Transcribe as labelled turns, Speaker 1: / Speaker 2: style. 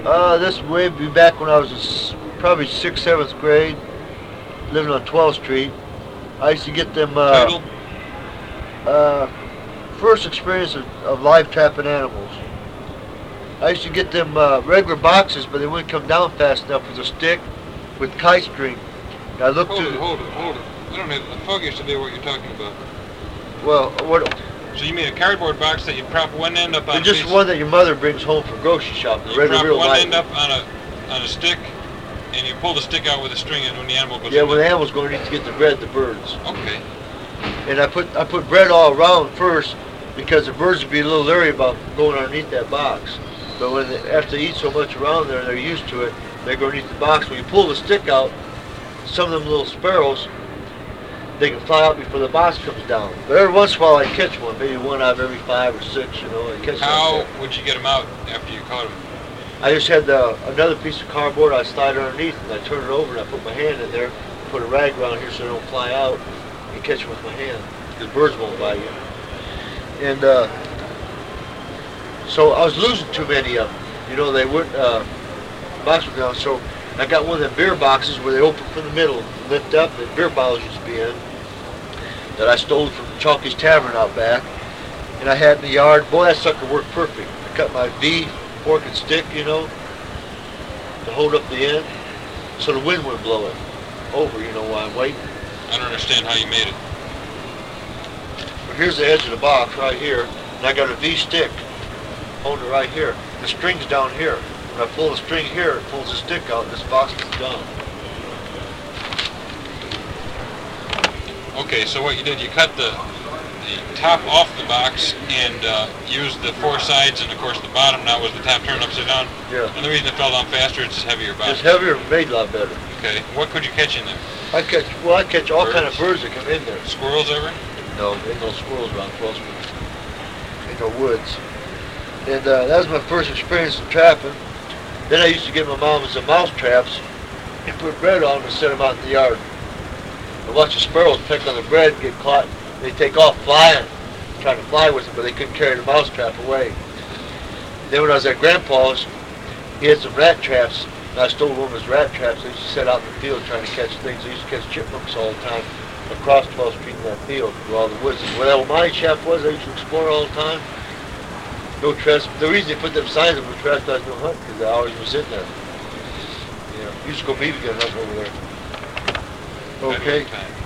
Speaker 1: This way back when I was probably 6th, 7th grade, living on 12th Street. I used to get them,
Speaker 2: Title?
Speaker 1: first experience of live trapping animals. I used to get them regular boxes, but they wouldn't come down fast enough with a stick with kite string. And I looked
Speaker 2: Hold it. I don't have the foggiest idea what you're talking about.
Speaker 1: Well, what?
Speaker 2: So you mean a cardboard box that you prop one end up on
Speaker 1: Just one that your mother brings home from grocery shopping.
Speaker 2: You prop one end up on a stick, and you pull the stick out with a string, and when the animal goes
Speaker 1: when the animal's going to need to get the bread, the birds.
Speaker 2: Okay.
Speaker 1: And I put bread all around first because the birds would be a little leery about going underneath that box. But after they eat so much around there, they're used to it. They go underneath the box. When you pull the stick out, some of them little sparrows, they can fly out before the box comes down. But every once in a while I catch one, maybe one out of every 5 or 6, I catch
Speaker 2: How would you get them out after you caught them?
Speaker 1: I just had another piece of cardboard I slide underneath, and I turn it over, and I put my hand in there, put a rag around here so they don't fly out, and catch them with my hand, because birds won't bite you. And so I was losing too many of them. They wouldn't box them down. So I got one of them beer boxes where they open from the middle, lift up, and beer bottles used to be in, that I stole from Chalky's Tavern out back. And I had in the yard. Boy, that sucker worked perfect. I cut my V fork and stick, to hold up the end, so the wind wouldn't blow it over, while I'm waiting.
Speaker 2: I don't understand how you made it.
Speaker 1: But here's the edge of the box right here, and I got a V stick holding it right here. The string's down here. When I pull the string here, it pulls the stick out, and this box is done.
Speaker 2: Okay, so what you did, you cut the top off the box and used the 4 sides, and of course the bottom now was the top turned upside down.
Speaker 1: Yeah.
Speaker 2: And the reason it fell down faster, it's just heavier box.
Speaker 1: It's heavier, made a lot better.
Speaker 2: Okay. What could you catch in there?
Speaker 1: I catch all kind of birds that come in there.
Speaker 2: Squirrels ever?
Speaker 1: No, ain't no squirrels around 12th Street. Ain't no woods. And that was my first experience in trapping. Then I used to get my mom some mouse traps and put bread on them and set them out in the yard. And watch the sparrows pick on the bread and get caught. They take off flying, trying to fly with it, but they couldn't carry the mouse trap away. Then when I was at Grandpa's, he had some rat traps, and I stole one of his rat traps. I used to set out in the field trying to catch things. I used to catch chipmunks all the time across 12th Street in that field where all the woods. And where that old mine shaft was, I used to explore all the time. No trespass. The reason they put them signs up was trespass, no hunt, because I always was in there. Used to go BB gun hunting over there. Okay.